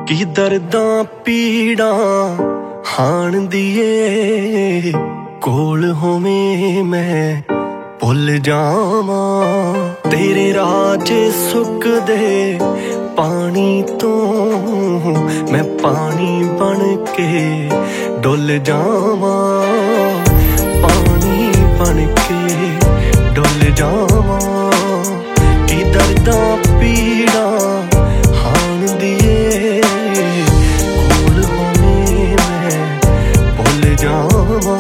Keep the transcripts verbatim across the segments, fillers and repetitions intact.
की दर्दां पीड़ां हाण दिए कोल होवें मैं भुल जावां। तेरे राज सुकदे पानी तो मैं पानी बन के डुल जावां। पानी बन के डुल जावां। की दर्दां पीड़ां हाण दिए कोल होवें मैं भुल जावां।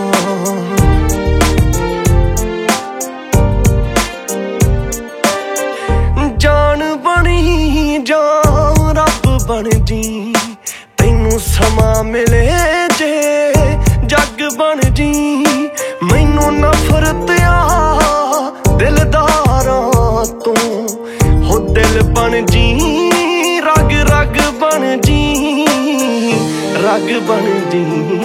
जान बनी जा रब बन जी तैनू समा मिले जे जग बन जी। मैनू नफरत आ दिलदारां तू हो दिल बन जी। रग रग बन जी रग बन जी।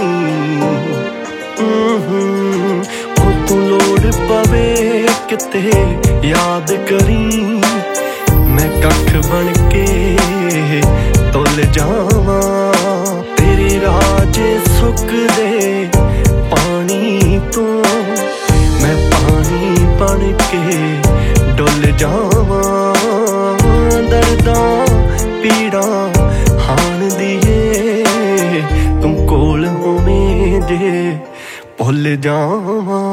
ओ तू लोड़ पवे किते याद करी मैं कख बन के तुल जावां। तेरे राज सुकदे पानी तो मैं पानी बन के डुल जावां। दर्दां पीड़ां हाण दिए तू कोल होवें जे भुल जावां।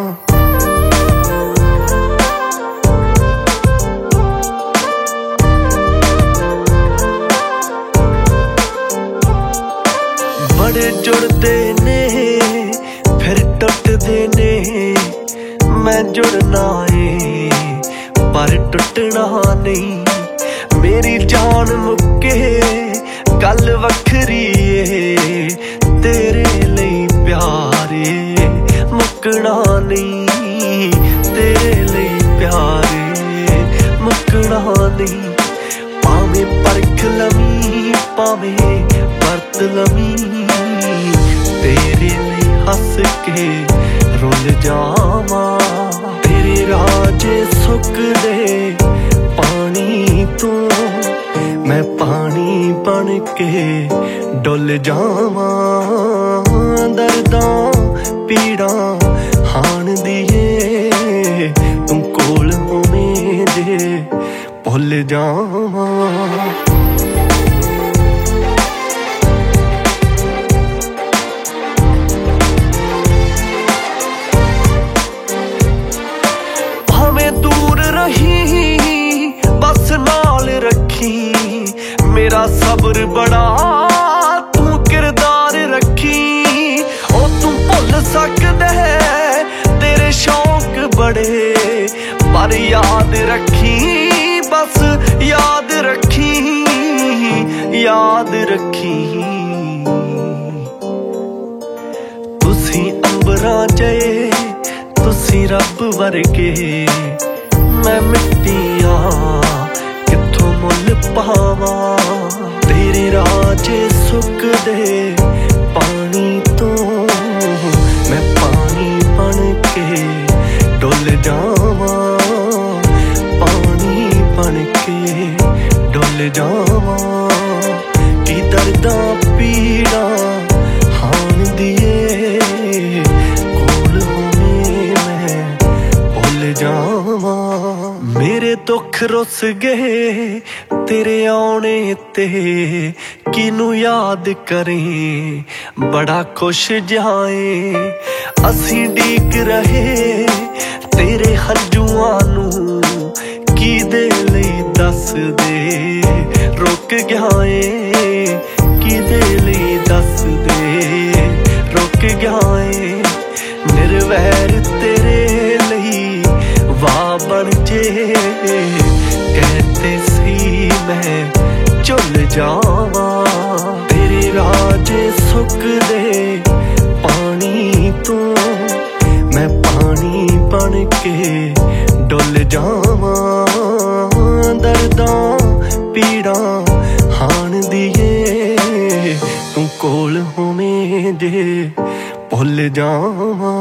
बड़े जुड़दे ने फिर टुटदे ने मैं जुड़ना है पर टुटना नहीं। मेरी जान मुक्के गल वखरी है तेरे लिए प्यारे मुकना नहीं। तेरे लिए प्यारे मुकना नहीं। पावे परख लमी पावे बरत लमी तेरे लिए हंस के रुल जावां। तेरे राज सुकदे पानी तो मैं पानी बन के डुल जावां। दर्दां पीड़ां हाण दिए तू कोल होवें जे भुल जावां। बस नाल रखी मेरा सब्र बड़ा तू किरदार रखी। ओ तू भुल सकदे तेरे शौक बड़े पर याद रखी बस याद रखी याद रखी। तुसी अंबरां जए तुसी रब वर्गे मैं मिट्टियां किथों मुल पावां। तेरे राज सुकदे पानी तो मैं पानी बन के डुल जावां। पानी बन के डुल जावां। की दर्दां पीड़ां हाण दिए कोल होवें मैं भुल जावां। मेरे दुख रुस गए तेरे आने ते किनू याद करें बड़ा खुश जाए। असी डीक रहे तेरे हंजुआं नू की दे लई दस दे रुक गयाए। की दे लई दस दे रुक गयाए। निर्वैर तेरे लई वाह बन जे कहते सी मैं झुल जावां। तेरे राज सुकदे पानी तो मैं पानी बन के डुल जावां। दर्दां पीड़ां हाण दिए तू कोल होवें जे भुल जावां।